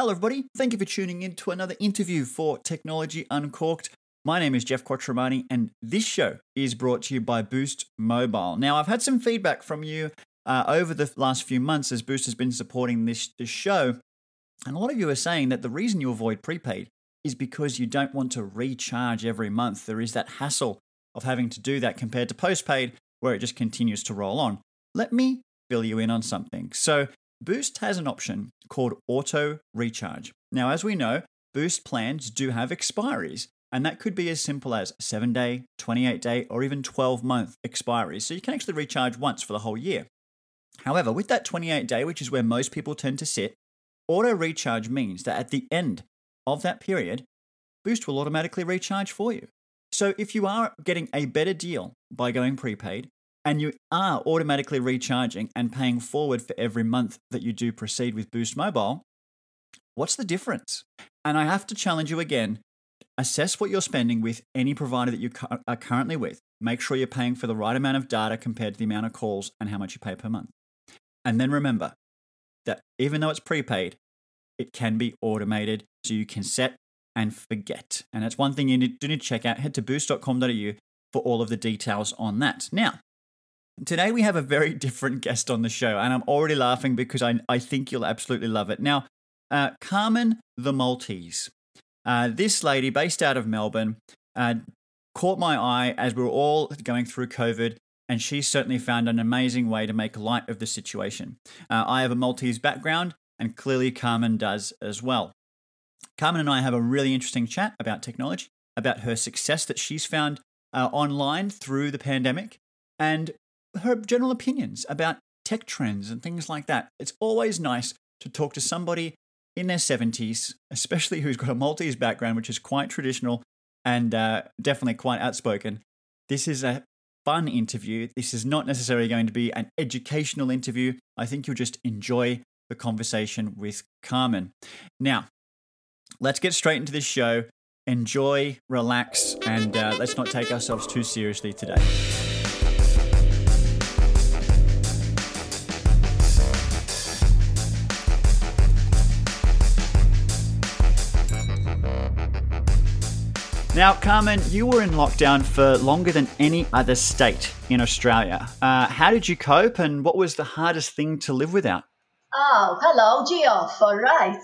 Hello, everybody. Thank you for tuning in to another interview for Technology Uncorked. My name is Jeff Quattromani, and this show is brought to you by Boost Mobile. Now, I've had some feedback from you over the last few months as Boost has been supporting this show, and a lot of you are saying that the reason you avoid prepaid is because you don't want to recharge every month. There is that hassle of having to do that compared to postpaid, where it just continues to roll on. Let me fill you in on something. So, Boost has an option called Auto Recharge. Now, as we know, Boost plans do have expiries, and that could be as simple as 7-day, 28-day, or even 12-month expiries. So you can actually recharge once for the whole year. However, with that 28-day, which is where most people tend to sit, Auto Recharge means that at the end of that period, Boost will automatically recharge for you. So if you are getting a better deal by going prepaid, and you are automatically recharging and paying forward for every month that you do proceed with Boost Mobile, what's the difference? And I have to challenge you again. Assess what you're spending with any provider that you are currently with. Make sure you're paying for the right amount of data compared to the amount of calls and how much you pay per month. And then remember that even though it's prepaid, it can be automated so you can set and forget. And that's one thing you do need to check out. Head to boost.com.au for all of the details on that. Now, today we have a very different guest on the show, and I'm already laughing because I think you'll absolutely love it. Now, Carmen the Maltese. This lady, based out of Melbourne, caught my eye as we were all going through COVID, and she certainly found an amazing way to make light of the situation. I have a Maltese background, and clearly Carmen does as well. Carmen and I have a really interesting chat about technology, about her success that she's found online through the pandemic, and her general opinions about tech trends and things like that. It's always nice to talk to somebody in their 70s, especially who's got a Maltese background, which is quite traditional and definitely quite outspoken. This is a fun interview. This is not necessarily going to be an educational interview. I think you'll just enjoy the conversation with Carmen. Now, let's get straight into this show. Enjoy, relax, and let's not take ourselves too seriously today. Now, Carmen, you were in lockdown for longer than any other state in Australia. How did you cope, and what was the hardest thing to live without? Oh, hello, Geoff, all right.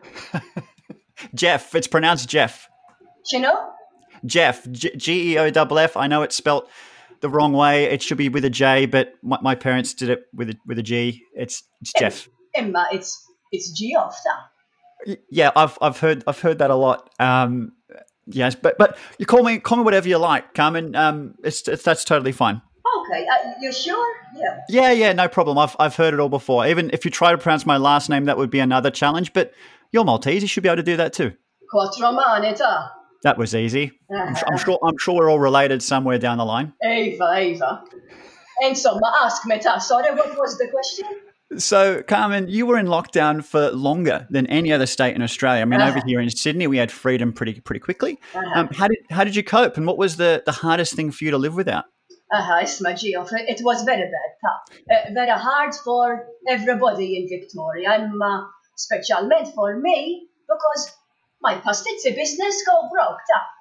Jeff, it's pronounced Jeff. You know? Jeff, Geoff. I know it's spelt the wrong way. It should be with a J, but my parents did it with a G. It's Jeff. Emma, it's Geoff. Yeah, I've heard that a lot. Yes, but you call me whatever you like, Carmen. That's totally fine. Okay, you sure? Yeah. Yeah, no problem. I've heard it all before. Even if you try to pronounce my last name, that would be another challenge. But you're Maltese, you should be able to do that too. Quattromani. That was easy. I'm sure we're all related somewhere down the line. Eva. Insomma, ask me, sorry, what was the question? So, Carmen, you were in lockdown for longer than any other state in Australia. I mean, over here in Sydney, we had freedom pretty quickly. How did you cope, and what was the hardest thing for you to live without? Isma, Geoff, it was very bad. Very hard for everybody in Victoria, and specialmente for me, because my pastizzi business go broke.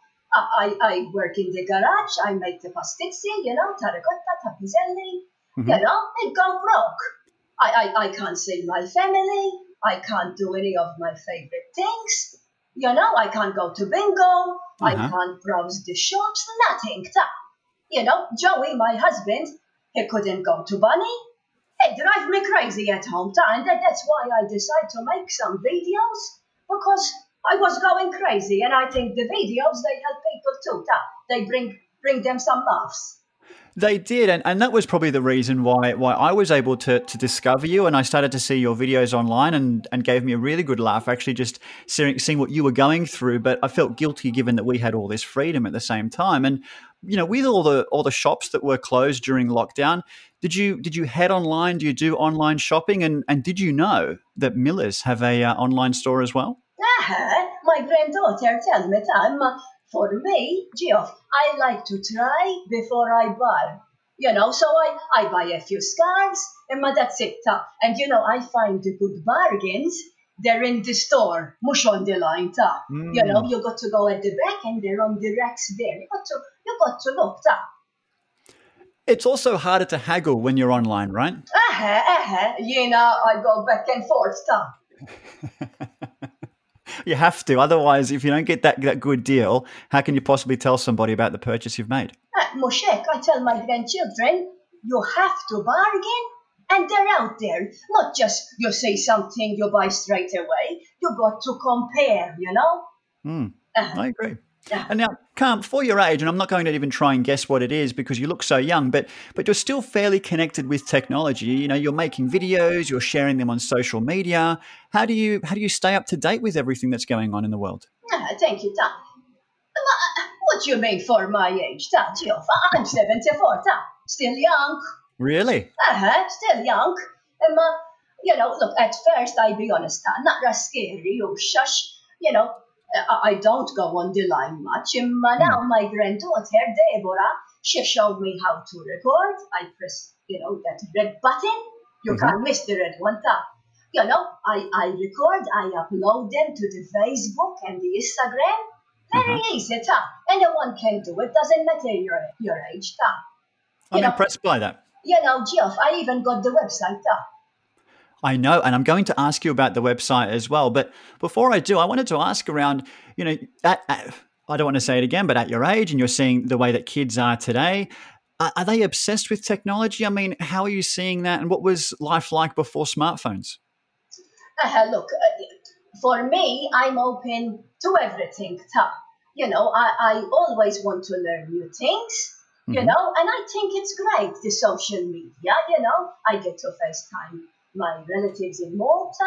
I work in the garage, I make the pastizzi, terracotta, tapizelli, it go broke. I can't see my family. I can't do any of my favorite things. I can't go to bingo. I can't browse the shops. Nothing. Joey, my husband, he couldn't go to Bunny. It drives me crazy at home. And that's why I decided to make some videos, because I was going crazy. And I think the videos, they help people too. They bring them some laughs. They did, and that was probably the reason why I was able to discover you, and I started to see your videos online and gave me a really good laugh, actually just seeing what you were going through. But I felt guilty given that we had all this freedom at the same time. And, with all the shops that were closed during lockdown, did you head online? Do you do online shopping? And did you know that Millers have a online store as well? My granddaughter tells me time. For me, Geoff, I like to try before I buy. So I buy a few scarves, and that's it. And I find the good bargains they're in the store, mush on the line, ta. Mm. You got to go at the back and they're on the racks there. You got to look, ta. It's also harder to haggle when you're online, right? I go back and forth, ta. You have to. Otherwise, if you don't get that good deal, how can you possibly tell somebody about the purchase you've made? Moshek, I tell my grandchildren, you have to bargain, and they're out there. Not just you say something, you buy straight away. You got to compare, I agree. And now, Carm, for your age, and I'm not going to even try and guess what it is because you look so young, but you're still fairly connected with technology. You're making videos, you're sharing them on social media. How do you stay up to date with everything that's going on in the world? Thank you, Tom. What you mean for my age, Tom? I'm 74, Tom. Still young. Really? Still young. Look, at first, I be honest, not scary or shush. I don't go on the line much. Now my granddaughter, Deborah, she showed me how to record. I press, that red button. You can't miss the red one, Tom. I record, I upload them to the Facebook and the Instagram. Very easy, Tom. Anyone can do it. Doesn't matter your age, Tom. I'm impressed by that. Geoff, I even got the website, Tom. I know, and I'm going to ask you about the website as well. But before I do, I wanted to ask around, I don't want to say it again, but at your age and you're seeing the way that kids are today, are they obsessed with technology? I mean, how are you seeing that? And what was life like before smartphones? Look, for me, I'm open to everything, Tom. I always want to learn new things, and I think it's great, the social media, I get to FaceTime my relatives in Malta,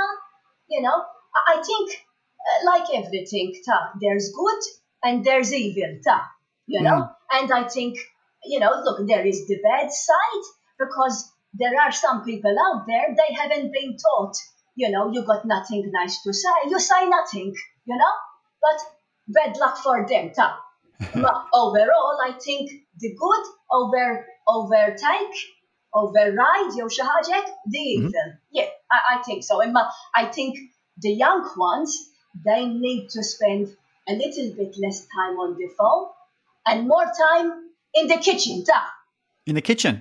I think, like everything, there's good and there's evil, and I think, look, there is the bad side because there are some people out there, they haven't been taught, you got nothing nice to say, you say nothing, but bad luck for them, But overall, I think the good override the evil. Yeah, I think so. I think the young ones, they need to spend a little bit less time on the phone and more time in the kitchen. In the kitchen?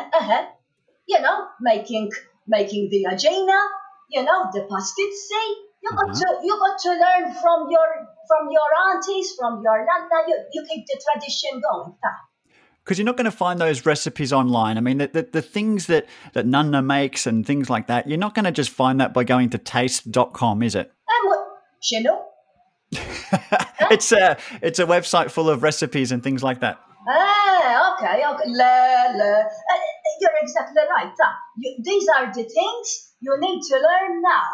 Making the agena, the pastizzi. You got to learn from your aunties, from your nana. You keep the tradition going. Because you're not going to find those recipes online. I mean, the things that Nunna makes and things like that, you're not going to just find that by going to taste.com, is it? Shino? It's a website full of recipes and things like that. Okay. You're exactly right. These are the things you need to learn now.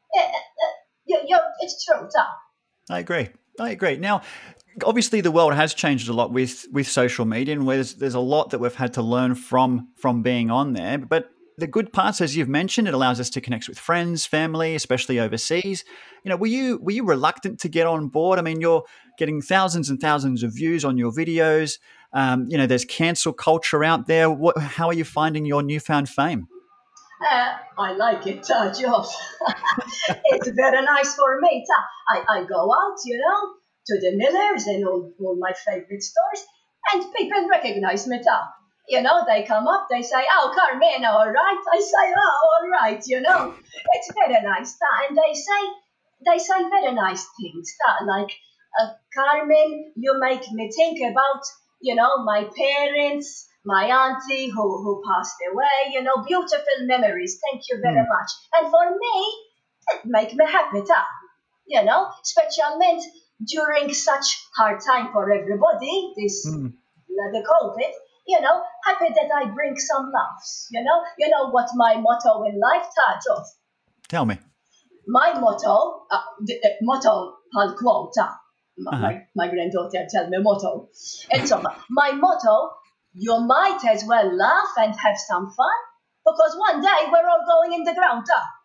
It's true, I agree. Now, obviously, the world has changed a lot with social media, and there's a lot that we've had to learn from being on there. But the good parts, as you've mentioned, it allows us to connect with friends, family, especially overseas. Were you reluctant to get on board? I mean, you're getting thousands and thousands of views on your videos. There's cancel culture out there. How are you finding your newfound fame? I like it, Geoff. It's very nice for me. I go out, to the Millers and all my favorite stores, and people recognize me. They come up, they say, "Oh, Carmen, all right." I say, "Oh, all right." It's very nice. And they say very nice things. Like, Carmen, you make me think about, my parents, my auntie who passed away, beautiful memories. Thank you very much. And for me, it make me happy, especially during such hard time for everybody, the COVID, happy that I bring some laughs, You know what my motto in life, Geoff? Tell me. My motto, the motto, I'll quote, my granddaughter tell me motto. And so my motto, you might as well laugh and have some fun because one day we're all going in the ground.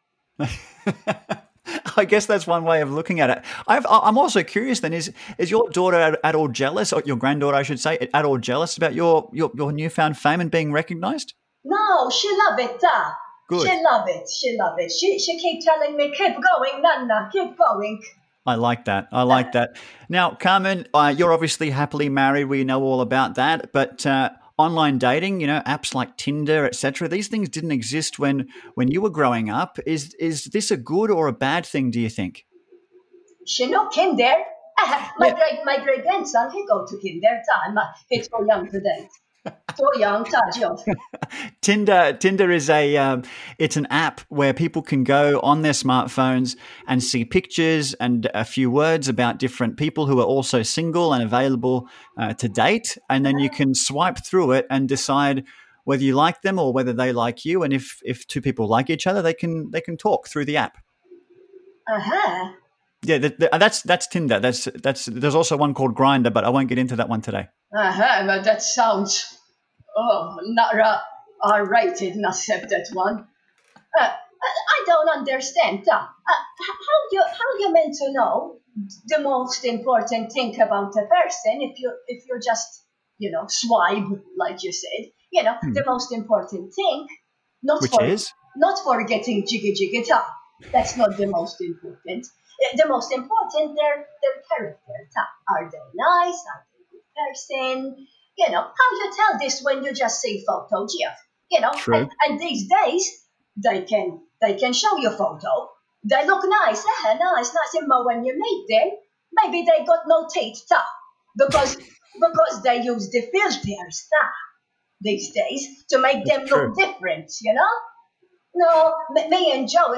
I guess that's one way of looking at it. I'm also curious then, is your daughter at all jealous, or your granddaughter, I should say, at all jealous about your newfound fame and being recognised? No, she love it. Good. She love it. She love it. She keep telling me, keep going, Nana, keep going. I like that. I like that. Now, Carmen, you're obviously happily married. We know all about that. But online dating, apps like Tinder, etc., these things didn't exist when you were growing up. Is this a good or a bad thing, do you think? She no kinder. Yeah. My great grandson, he go to kinder time. He's too young to date. Too young, Tajov. Tinder is it's an app where people can go on their smartphones and see pictures and a few words about different people who are also single and available to date, and then you can swipe through it and decide whether you like them or whether they like you. And if two people like each other, they can talk through the app. Uh-huh. Yeah, that's Tinder. That's there's also one called Grinder, but I won't get into that one today. But that sounds, not R-rated, Nasib, that one. I don't understand. How you meant to know the most important thing about a person if you just swipe like you said, the most important thing, not Which for is not for getting jiggy jiggy ta. That's not the most important. The most important, their character ta. Are they nice? Are they a good person? How you tell this when you just see photo, Jeff? true. And these days they can show you photo. They look nice, nice. But when you meet them, maybe they got no teeth, because they use the filters, these days to make That's them true. look different. No, me and Joey,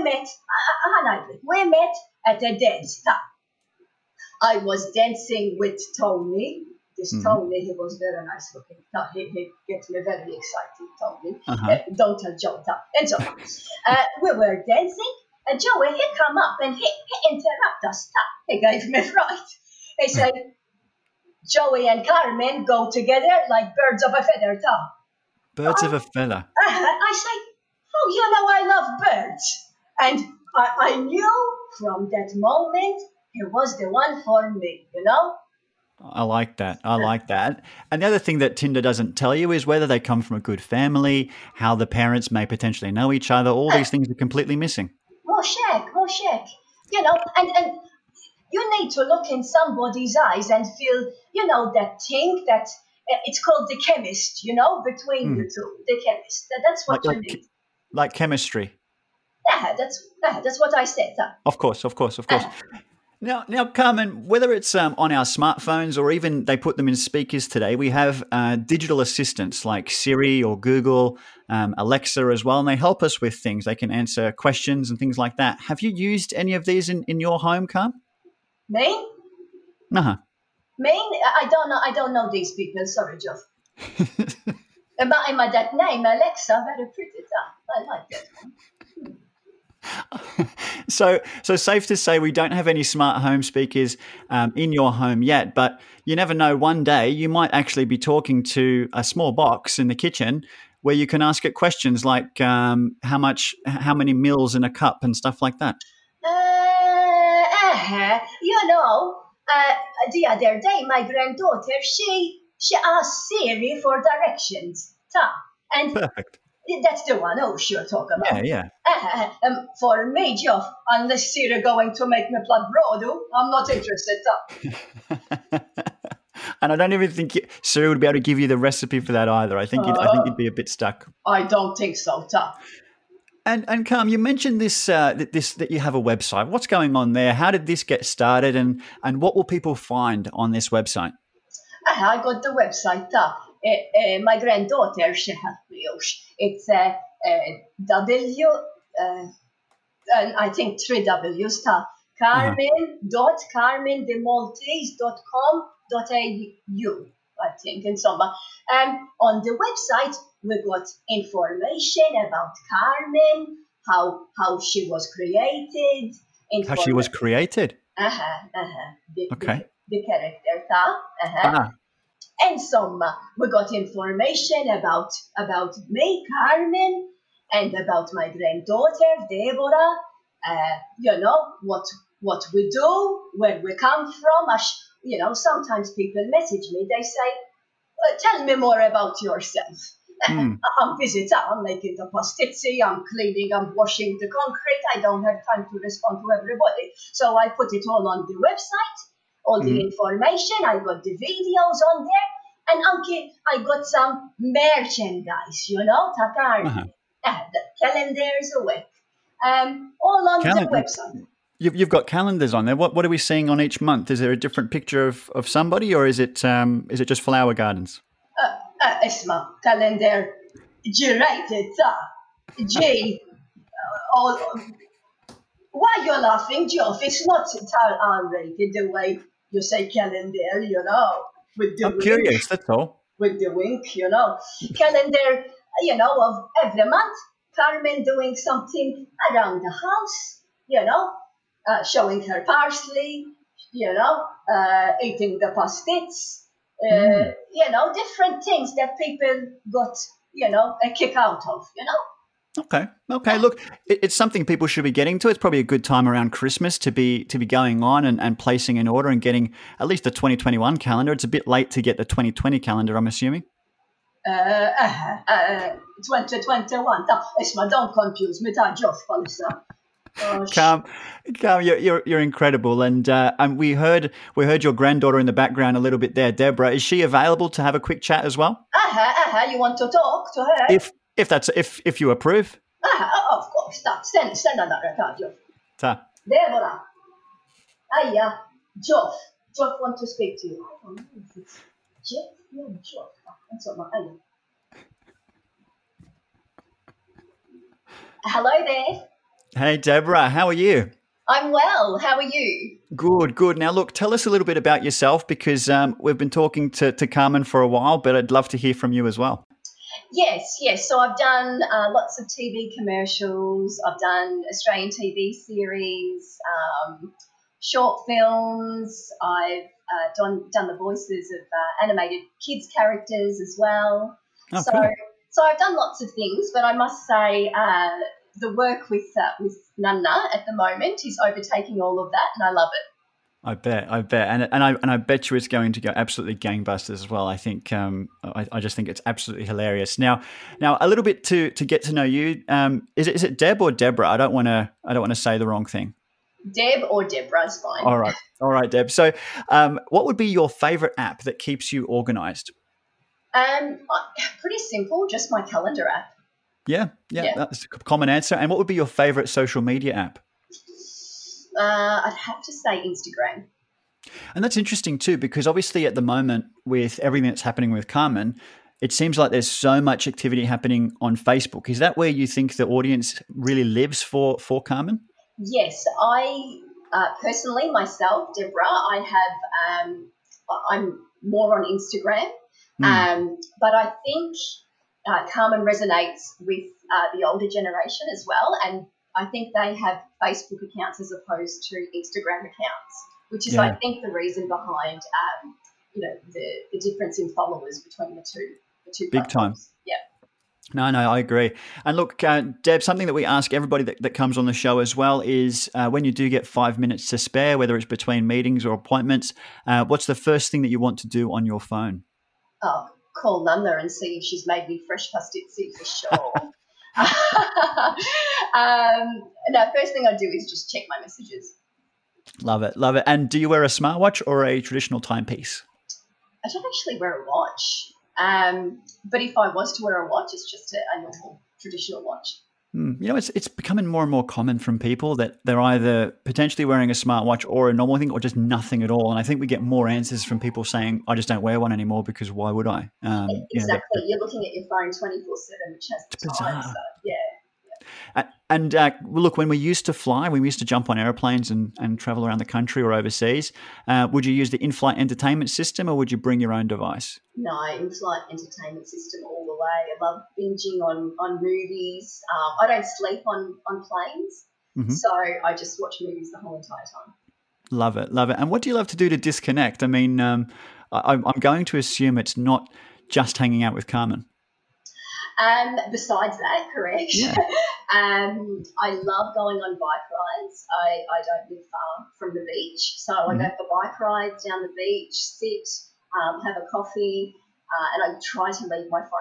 we met at a dance. I was dancing with Tony. This Hmm. Tony, he was very nice looking. He gets me very excited, Tony. Uh-huh. Don't tell Joe that. And so, we were dancing, and Joey, he come up and he interrupt us. He gave me fright. He said, Joey and Carmen go together like birds of a feather. Birds of a feather. I say, oh, I love birds. And I knew from that moment he was the one for me. I like that. I like that. And the other thing that Tinder doesn't tell you is whether they come from a good family, how the parents may potentially know each other. All these things are completely missing. More check. And you need to look in somebody's eyes and feel, that thing that it's called the chemist, between Hmm. you two, the chemist. That's Like what you like need. like chemistry. That's what I said. Of course, of course, of course. Now, Carmen, whether it's on our smartphones or even they put them in speakers today, we have digital assistants like Siri or Google, Alexa as well, and they help us with things. They can answer questions and things like that. Have you used any of these in your home, Carmen? Maine? Uh-huh. Maine? I don't know these people. Sorry, Joe. But that name, Alexa, very pretty. I like that one. So safe to say we don't have any smart home speakers in your home yet, but you never know. One day you might actually be talking to a small box in the kitchen where you can ask it questions like how many mils in a cup, and stuff like that. Uh, the other day, my granddaughter, she asked Siri for directions. And Perfect. that's the one. Oh, sure, talk Yeah, about. yeah. For me, Geoff, unless Siri going to make me blood broad, I'm not interested. And I don't even think Siri would be able to give you the recipe for that either. I think you'd be a bit stuck. I don't think so. And Carm, you mentioned this that you have a website. What's going on there? How did this get started, and what will people find on this website? I got the website. My granddaughter, she helped me. It's W, and I think three W's. Uh-huh. Carmen.themaltese.com.au, I think, in summer. And on the website, we got information about Carmen, how she was created, How she was created. the, the, Okay. the character, Ah, and some we got information about me, Carmen, and about my granddaughter, Deborah. What we do, where we come from. Sometimes people message me. They say, "Tell me more about yourself." Mm. I'm busy. I'm making the pastizzi, I'm cleaning, I'm washing the concrete. I don't have time to respond to everybody. So I put it all on the website, all the Mhm. information. I got the videos on there. And Anki, I got some merchandise, Uh-huh. Tatarni. The calendars away. All on the Calendar. website. You've got calendars on there. What are we seeing on each month? Is there a different picture of somebody, or is it just flower gardens? اسمع calendar G-rated, G. All, why you're laughing, Geoff? It's not R-rated the way you say calendar, with the I'm wink, curious. That's all. Calendar, of every month, Carmen doing something around the house, showing her parsley, eating the pastits, Mm. different things that people got, a kick out of. Okay. Okay. Look, it's something people should be getting to. It's probably a good time around Christmas to be going on and placing an order and getting at least the 2021 calendar. It's a bit late to get the 2020 calendar, I'm assuming. 2021. Isma, don't confuse me, ta' ġof palissa. Calm, calm. You're incredible, and we heard your granddaughter in the background a little bit there, Deborah. Is she available to have a quick chat as well? You want to talk to her? If you approve. Of course. Stenna naqra ta' ġof. Ta. Deborah, Ajja, Ġof want to speak to you. I don't know if it's Jeff or Ġof. Insomma, ajja. Hello there. Hey, Deborah, how are you? I'm well. How are you? Good, good. Now, look, tell us a little bit about yourself because we've been talking to Carmen for a while, but I'd love to hear from you as well. Yes. So I've done lots of TV commercials. I've done Australian TV series, short films. I've done the voices of animated kids characters as well. Oh, So, cool. so I've done lots of things, but I must say the work with Nunna at the moment is overtaking all of that, and I love it. I bet, and I bet you it's going to go absolutely gangbusters as well. I think I just think it's absolutely hilarious. Now, a little bit to get to know you. Is it Deb or Deborah? I don't want to say the wrong thing. Deb or Deborah's fine. All right, Deb. So, what would be your favorite app that keeps you organized? Pretty simple, just my calendar app. Yeah, that's a common answer. And what would be your favorite social media app? I'd have to say Instagram. And that's interesting too, because obviously at the moment, with everything that's happening with Carmen, it seems like there's so much activity happening on Facebook. Is that where you think the audience really lives for Carmen? Yes, I personally myself, Deborah, I'm more on Instagram, but I think Carmen resonates with the older generation as well, and I think they have Facebook accounts as opposed to Instagram accounts, which is, I think, the reason behind, the difference in followers between the two Big time. platforms. Yeah. No, I agree. And look, Deb, something that we ask everybody that comes on the show as well is when you do get 5 minutes to spare, whether it's between meetings or appointments, what's the first thing that you want to do on your phone? Oh, call Nunna and see if she's made me fresh pastizzi for sure. No, first thing I do is just check my messages. Love it. And do you wear a smartwatch or a traditional timepiece? I don't actually wear a watch, but if I was to wear a watch, it's just a normal traditional watch. It's becoming more and more common from people that they're either potentially wearing a smartwatch or a normal thing or just nothing at all. And I think we get more answers from people saying, I just don't wear one anymore because why would I? Exactly. You're looking at your phone 24/7, which has the time. So, yeah. And look, when we used to fly, we used to jump on airplanes and travel around the country or overseas. Would you use the in-flight entertainment system or would you bring your own device? No, in-flight entertainment system all the way. I love binging on movies. I don't sleep on planes, so I just watch movies the whole entire time. Love it. And what do you love to do to disconnect? I mean, I'm going to assume it's not just hanging out with Carmen. Besides that, correct. Yeah. I love going on bike rides. I don't live far from the beach, so I go for bike rides down the beach, sit, have a coffee, and I try to leave my phone at home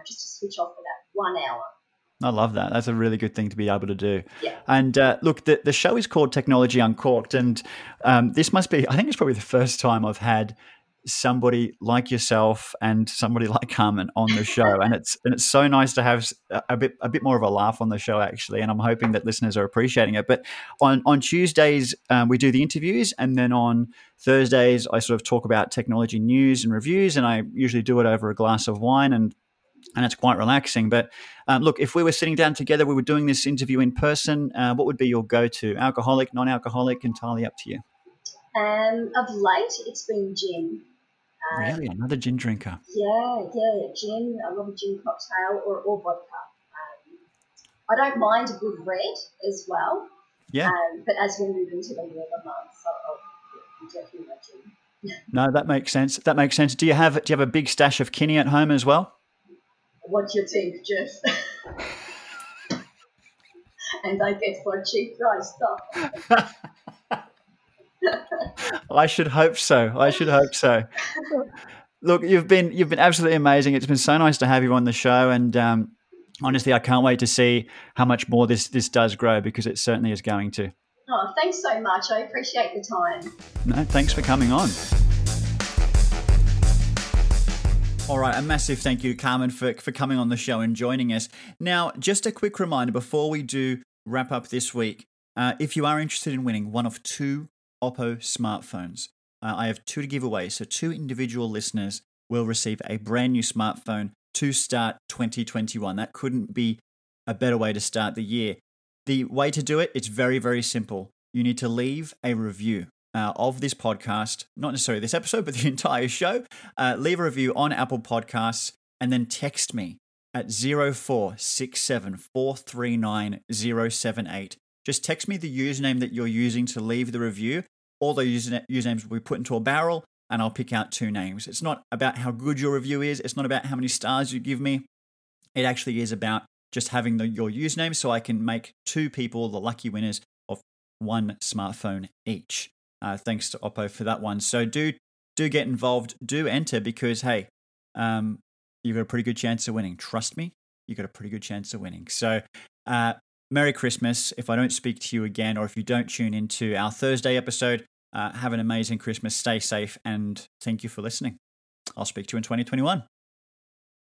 just to switch off for that 1 hour. I love that. That's a really good thing to be able to do. Yeah. And look, the show is called Technology Uncorked. And this must be, I think it's probably the first time I've had somebody like yourself and somebody like Carmen on the show. And it's so nice to have a bit more of a laugh on the show, actually. And I'm hoping that listeners are appreciating it. But on Tuesdays, we do the interviews. And then on Thursdays, I sort of talk about technology news and reviews. And I usually do it over a glass of wine, and it's quite relaxing. But look, if we were sitting down together, we were doing this interview in person, what would be your go-to? Alcoholic, non-alcoholic, entirely up to you. Of late, it's been gin. Really? Another gin drinker? Yeah, gin. I love a gin cocktail or vodka. I don't mind a good red as well. Yeah. But as we move into the warmer months, I'll be drinking my gin. No, that makes sense. Do you have a big stash of Kinney at home as well? What do you think, Jeff? And I get for cheap price stuff. I should hope so. Look, you've been absolutely amazing. It's been so nice to have you on the show, and honestly, I can't wait to see how much more this does grow, because it certainly is going to. Oh, thanks so much. I appreciate the time. No, thanks for coming on. All right, a massive thank you, Carmen, for coming on the show and joining us. Now, just a quick reminder before we do wrap up this week, if you are interested in winning one of 2 Oppo smartphones, I have 2 to give away. So 2 individual listeners will receive a brand new smartphone to start 2021. That couldn't be a better way to start the year. The way to do it, it's very, very simple. You need to leave a review of this podcast, not necessarily this episode, but the entire show. Leave a review on Apple Podcasts, and then text me at 0467439078. Just text me the username that you're using to leave the review. All the usernames will be put into a barrel, and I'll pick out 2 names. It's not about how good your review is. It's not about how many stars you give me. It actually is about just having your username, so I can make 2 people the lucky winners of 1 smartphone each. Thanks to Oppo for that one. So do get involved. Do enter, because, hey, you've got a pretty good chance of winning. Trust me, you've got a pretty good chance of winning. So Merry Christmas. If I don't speak to you again, or if you don't tune into our Thursday episode, have an amazing Christmas. Stay safe, and thank you for listening. I'll speak to you in 2021.